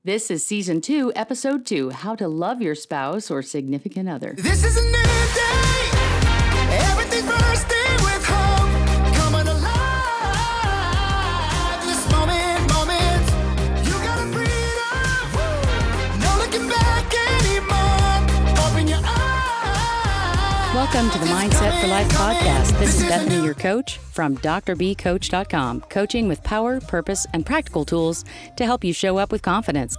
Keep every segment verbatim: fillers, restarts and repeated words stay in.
This is Season two, Episode two, How to Love Your Spouse or Significant Other. This is a new day. Everything's bursting with hope. Coming alive. This moment, moment. You gotta breathe up. No looking back anymore. Open your eyes. Welcome to the Mindset for Life podcast. This is Bethany, your coach from D R B coach dot com, coaching with power, purpose, and practical tools to help you show up with confidence.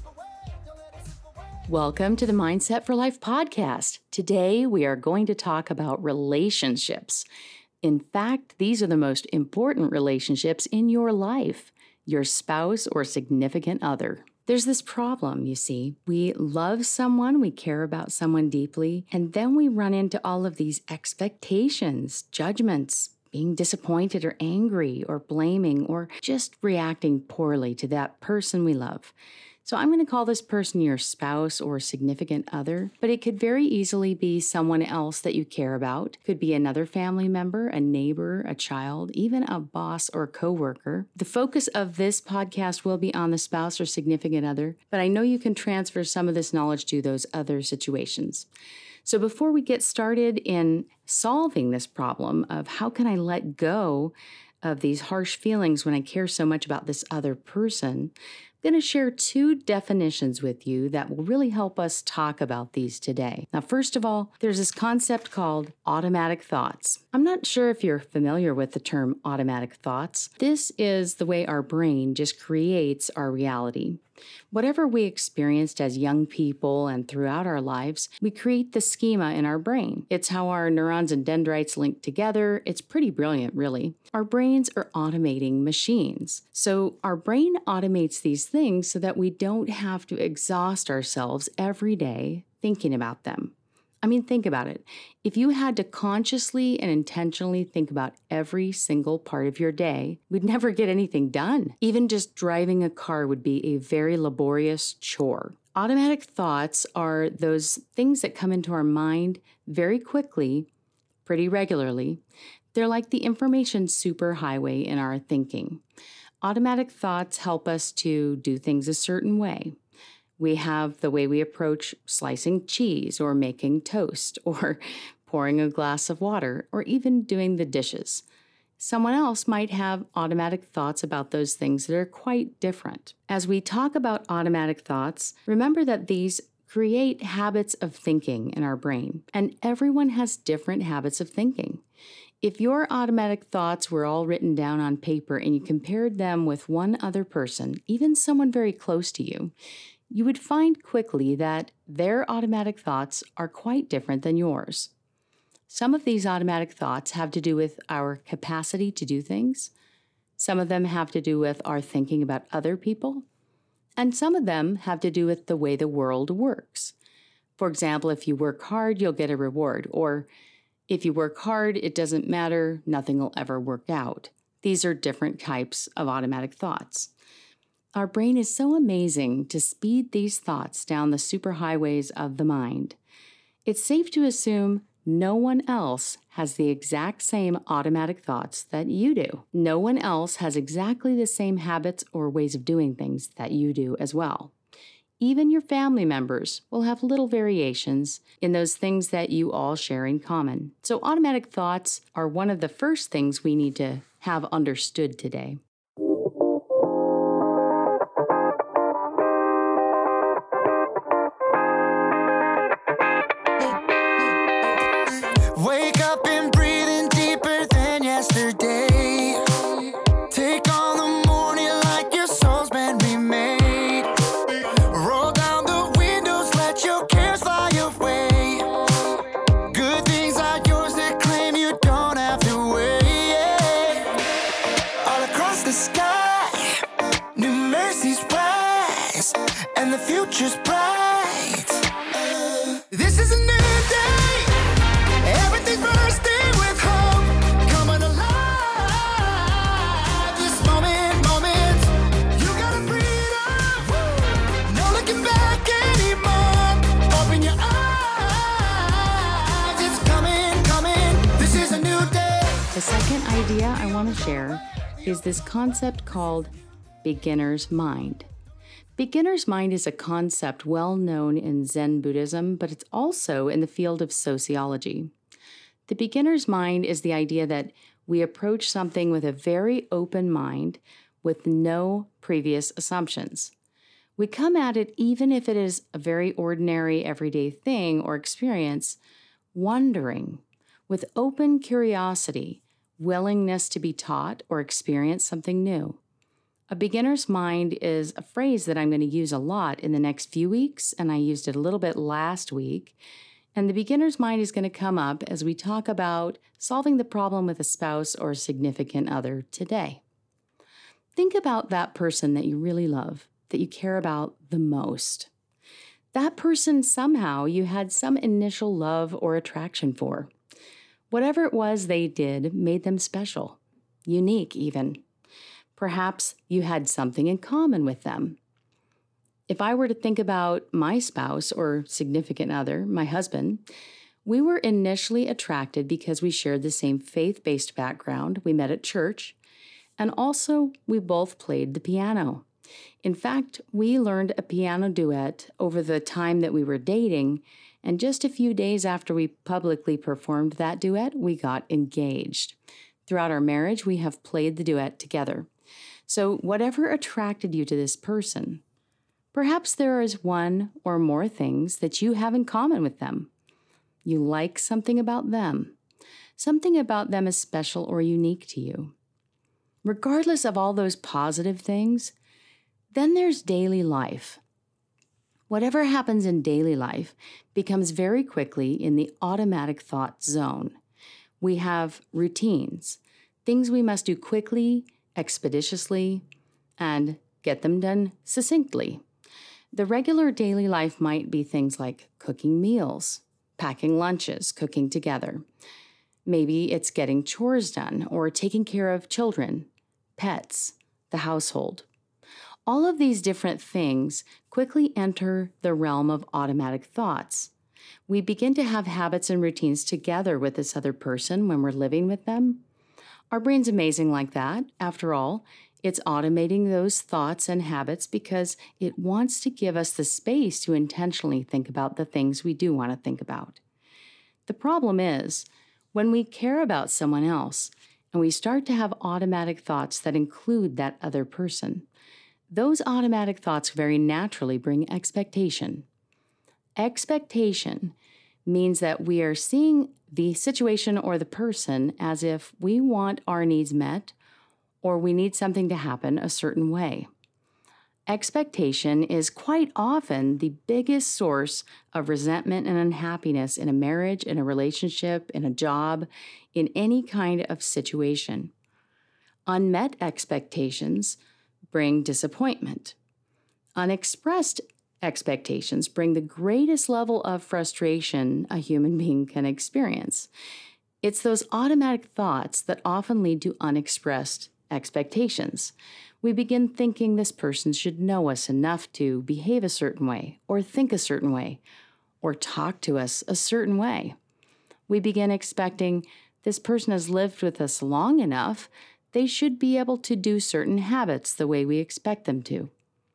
Welcome to the Mindset for Life podcast. Today, we are going to talk about relationships. In fact, these are the most important relationships in your life, your spouse or significant other. There's this problem, you see. We love someone, we care about someone deeply, and then we run into all of these expectations, judgments, being disappointed or angry or blaming or just reacting poorly to that person we love. So I'm going to call this person your spouse or significant other, but it could very easily be someone else that you care about. Could be another family member, a neighbor, a child, even a boss or coworker. The focus of this podcast will be on the spouse or significant other, but I know you can transfer some of this knowledge to those other situations. So before we get started in solving this problem of how can I let go of these harsh feelings when I care so much about this other person, I'm going to share two definitions with you that will really help us talk about these today. Now, first of all, there's this concept called automatic thoughts. I'm not sure if you're familiar with the term automatic thoughts. This is the way our brain just creates our reality. Whatever we experienced as young people and throughout our lives, we create the schema in our brain. It's how our neurons and dendrites link together. It's pretty brilliant, really. Our brains are automating machines. So our brain automates these things so that we don't have to exhaust ourselves every day thinking about them. I mean, think about it. If you had to consciously and intentionally think about every single part of your day, we'd never get anything done. Even just driving a car would be a very laborious chore. Automatic thoughts are those things that come into our mind very quickly, pretty regularly. They're like the information superhighway in our thinking. Automatic thoughts help us to do things a certain way. We have the way we approach slicing cheese or making toast or pouring a glass of water or even doing the dishes. Someone else might have automatic thoughts about those things that are quite different. As we talk about automatic thoughts, remember that these create habits of thinking in our brain, and everyone has different habits of thinking. If your automatic thoughts were all written down on paper and you compared them with one other person, even someone very close to you, you would find quickly that their automatic thoughts are quite different than yours. Some of these automatic thoughts have to do with our capacity to do things. Some of them have to do with our thinking about other people. And some of them have to do with the way the world works. For example, if you work hard, you'll get a reward. Or if you work hard, it doesn't matter, nothing will ever work out. These are different types of automatic thoughts. Our brain is so amazing to speed these thoughts down the superhighways of the mind. It's safe to assume no one else has the exact same automatic thoughts that you do. No one else has exactly the same habits or ways of doing things that you do as well. Even your family members will have little variations in those things that you all share in common. So automatic thoughts are one of the first things we need to have understood today. Wake up and breathing deeper than yesterday. Take on the morning like your soul's been remade. Roll down the windows, let your cares fly away. Good things are yours to claim, you don't have to wait. All across the sky, new mercies rise, and the future's bright. This is a new day. Everything's bursting with hope. Coming alive. This moment, moment. You gotta breathe up. No looking back anymore. Open your eyes. It's coming, coming. This is a new day. The second idea I want to share is this concept called beginner's mind. Beginner's mind is a concept well known in Zen Buddhism, but it's also in the field of sociology. The beginner's mind is the idea that we approach something with a very open mind with no previous assumptions. We come at it even if it is a very ordinary, everyday thing or experience, wondering, with open curiosity, willingness to be taught or experience something new. A beginner's mind is a phrase that I'm going to use a lot in the next few weeks, and I used it a little bit last week. And the beginner's mind is going to come up as we talk about solving the problem with a spouse or significant other today. Think about that person that you really love, that you care about the most. That person somehow you had some initial love or attraction for. Whatever it was they did made them special, unique even. Perhaps you had something in common with them. If I were to think about my spouse or significant other, my husband, we were initially attracted because we shared the same faith-based background. We met at church, and also we both played the piano. In fact, we learned a piano duet over the time that we were dating, and just a few days after we publicly performed that duet, we got engaged. Throughout our marriage, we have played the duet together. So whatever attracted you to this person, perhaps there is one or more things that you have in common with them. You like something about them. Something about them is special or unique to you. Regardless of all those positive things, then there's daily life. Whatever happens in daily life becomes very quickly in the automatic thought zone. We have routines, things we must do quickly, expeditiously, and get them done succinctly. The regular daily life might be things like cooking meals, packing lunches, cooking together. Maybe it's getting chores done or taking care of children, pets, the household. All of these different things quickly enter the realm of automatic thoughts. We begin to have habits and routines together with this other person when we're living with them. Our brain's amazing like that. After all, it's automating those thoughts and habits because it wants to give us the space to intentionally think about the things we do want to think about. The problem is, when we care about someone else and we start to have automatic thoughts that include that other person, those automatic thoughts very naturally bring expectation. Expectation means that we are seeing the situation or the person as if we want our needs met or we need something to happen a certain way. Expectation is quite often the biggest source of resentment and unhappiness in a marriage, in a relationship, in a job, in any kind of situation. Unmet expectations bring disappointment. Unexpressed expectations bring the greatest level of frustration a human being can experience. It's those automatic thoughts that often lead to unexpressed expectations. We begin thinking this person should know us enough to behave a certain way, or think a certain way, or talk to us a certain way. We begin expecting this person has lived with us long enough, they should be able to do certain habits the way we expect them to.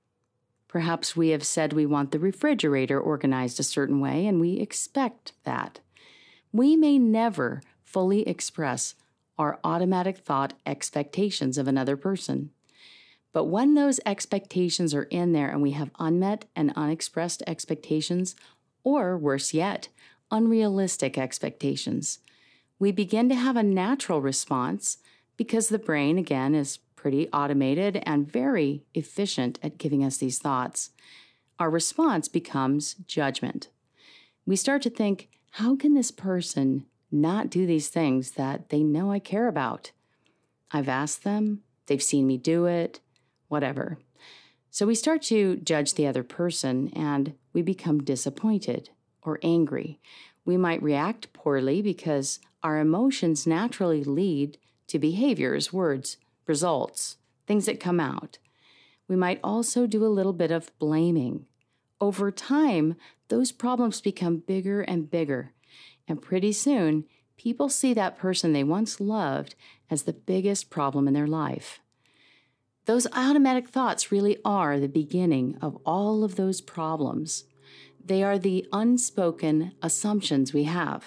Perhaps we have said we want the refrigerator organized a certain way, and we expect that. We may never fully express our automatic thought expectations of another person. But when those expectations are in there and we have unmet and unexpressed expectations, or worse yet, unrealistic expectations, we begin to have a natural response because the brain, again, is pretty automated and very efficient at giving us these thoughts. Our response becomes judgment. We start to think, how can this person not do these things that they know I care about? I've asked them, they've seen me do it, whatever. So we start to judge the other person and we become disappointed or angry. We might react poorly because our emotions naturally lead to behaviors, words, results, things that come out. We might also do a little bit of blaming. Over time, those problems become bigger and bigger, and pretty soon, people see that person they once loved as the biggest problem in their life. Those automatic thoughts really are the beginning of all of those problems. They are the unspoken assumptions we have.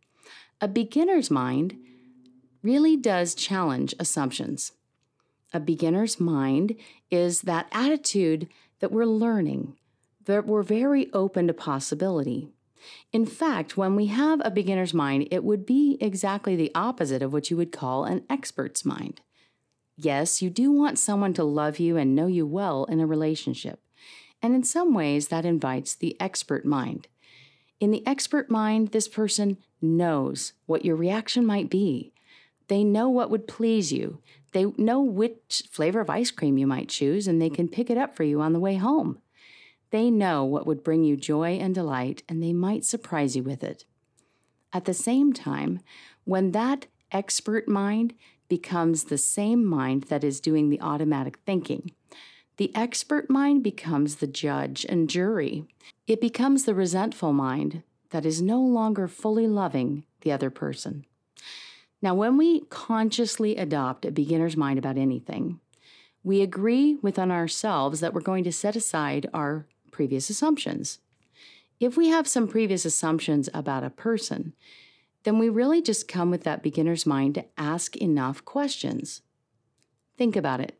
A beginner's mind really does challenge assumptions. A beginner's mind is that attitude that we're learning, that we're very open to possibility. In fact, when we have a beginner's mind, it would be exactly the opposite of what you would call an expert's mind. Yes, you do want someone to love you and know you well in a relationship. And in some ways, that invites the expert mind. In the expert mind, this person knows what your reaction might be. They know what would please you. They know which flavor of ice cream you might choose, and they can pick it up for you on the way home. They know what would bring you joy and delight, and they might surprise you with it. At the same time, when that expert mind becomes the same mind that is doing the automatic thinking, the expert mind becomes the judge and jury. It becomes the resentful mind that is no longer fully loving the other person. Now, when we consciously adopt a beginner's mind about anything, we agree within ourselves that we're going to set aside our previous assumptions. If we have some previous assumptions about a person, then we really just come with that beginner's mind to ask enough questions. Think about it.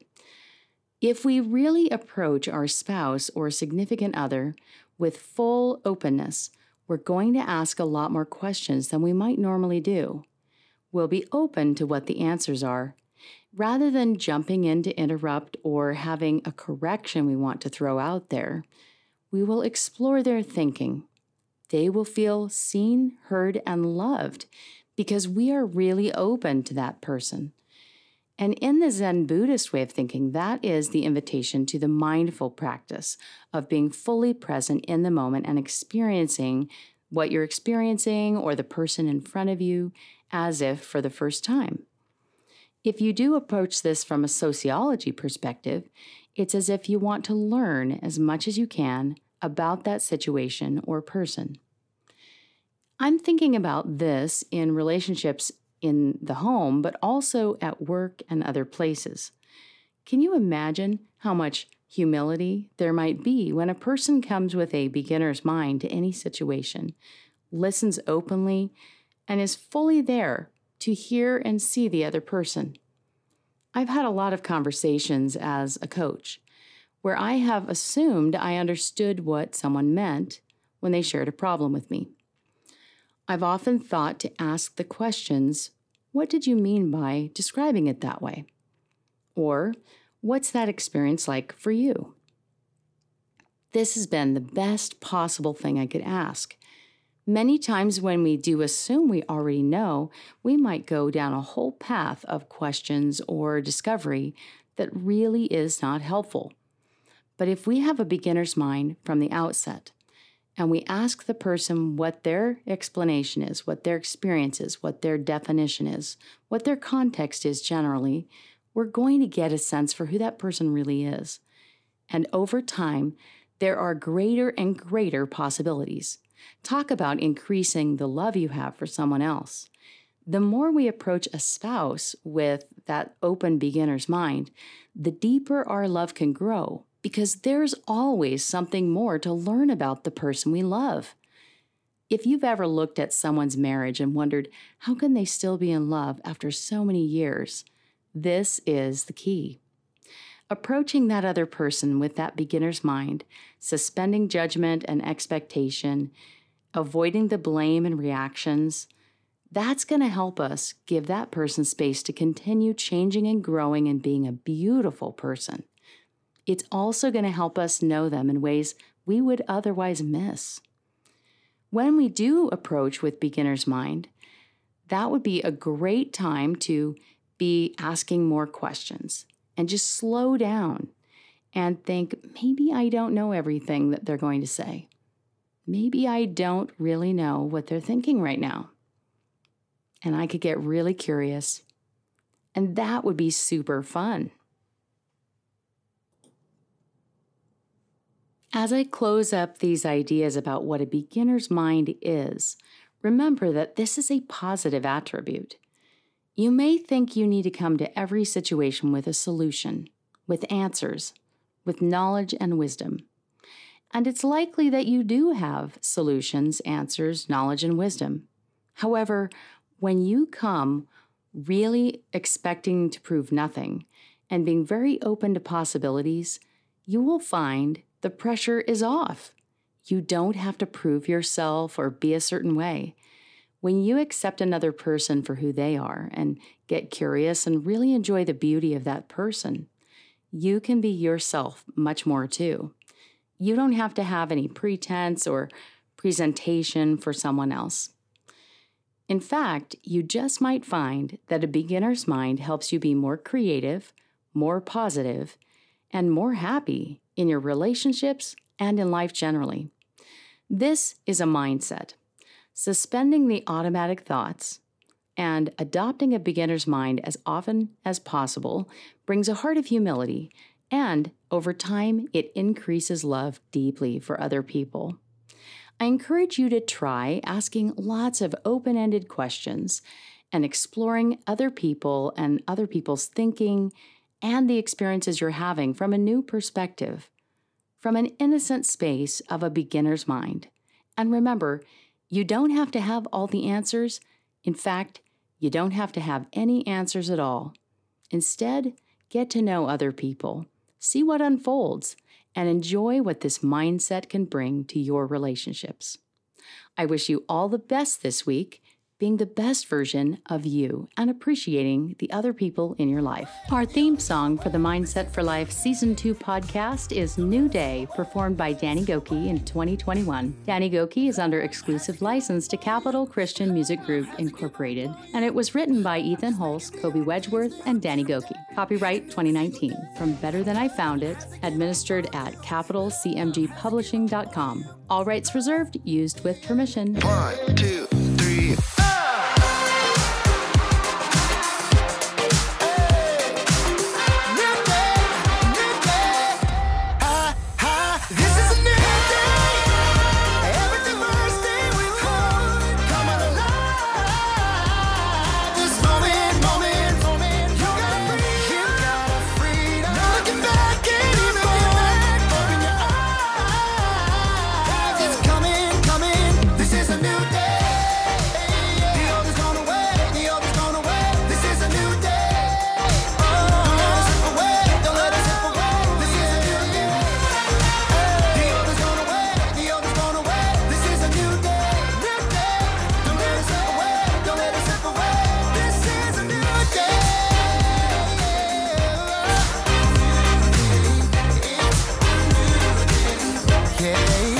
If we really approach our spouse or significant other with full openness, we're going to ask a lot more questions than we might normally do. We'll be open to what the answers are, rather than jumping in to interrupt or having a correction we want to throw out there. We will explore their thinking. They will feel seen, heard, and loved because we are really open to that person. And in the Zen Buddhist way of thinking, that is the invitation to the mindful practice of being fully present in the moment and experiencing what you're experiencing or the person in front of you as if for the first time. If you do approach this from a sociology perspective, it's as if you want to learn as much as you can about that situation or person. I'm thinking about this in relationships in the home, but also at work and other places. Can you imagine how much humility there might be when a person comes with a beginner's mind to any situation, listens openly, and is fully there to hear and see the other person? I've had a lot of conversations as a coach where I have assumed I understood what someone meant when they shared a problem with me. I've often thought to ask the questions, what did you mean by describing it that way? Or, what's that experience like for you? This has been the best possible thing I could ask. Many times when we do assume we already know, we might go down a whole path of questions or discovery that really is not helpful. But if we have a beginner's mind from the outset, and we ask the person what their explanation is, what their experience is, what their definition is, what their context is generally, we're going to get a sense for who that person really is. And over time, there are greater and greater possibilities. Talk about increasing the love you have for someone else. The more we approach a spouse with that open beginner's mind, the deeper our love can grow, because there's always something more to learn about the person we love. If you've ever looked at someone's marriage and wondered, how can they still be in love after so many years? This is the key. Approaching that other person with that beginner's mind, suspending judgment and expectation, avoiding the blame and reactions, that's going to help us give that person space to continue changing and growing and being a beautiful person. It's also going to help us know them in ways we would otherwise miss. When we do approach with beginner's mind, that would be a great time to be asking more questions and just slow down and think, maybe I don't know everything that they're going to say. Maybe I don't really know what they're thinking right now. And I could get really curious. And that would be super fun. As I close up these ideas about what a beginner's mind is, remember that this is a positive attribute. You may think you need to come to every situation with a solution, with answers, with knowledge and wisdom. And it's likely that you do have solutions, answers, knowledge, and wisdom. However, when you come really expecting to prove nothing and being very open to possibilities, you will find the pressure is off. You don't have to prove yourself or be a certain way. When you accept another person for who they are and get curious and really enjoy the beauty of that person, you can be yourself much more too. You don't have to have any pretense or presentation for someone else. In fact, you just might find that a beginner's mind helps you be more creative, more positive, and more happy in your relationships and in life generally. This is a mindset. Suspending the automatic thoughts and adopting a beginner's mind as often as possible brings a heart of humility, and over time, it increases love deeply for other people. I encourage you to try asking lots of open-ended questions and exploring other people and other people's thinking and the experiences you're having from a new perspective, from an innocent space of a beginner's mind. And remember, you don't have to have all the answers. In fact, you don't have to have any answers at all. Instead, get to know other people, see what unfolds, and enjoy what this mindset can bring to your relationships. I wish you all the best this week, being the best version of you and appreciating the other people in your life. Our theme song for the Mindset for Life Season two podcast is New Day, performed by Danny Gokey in twenty twenty-one. Danny Gokey is under exclusive license to Capital Christian Music Group, Incorporated, and it was written by Ethan Hulse, Kobe Wedgeworth, and Danny Gokey. Copyright twenty nineteen. From Better Than I Found It, administered at capital c m g publishing dot com. All rights reserved, used with permission. One, two, three. Yeah.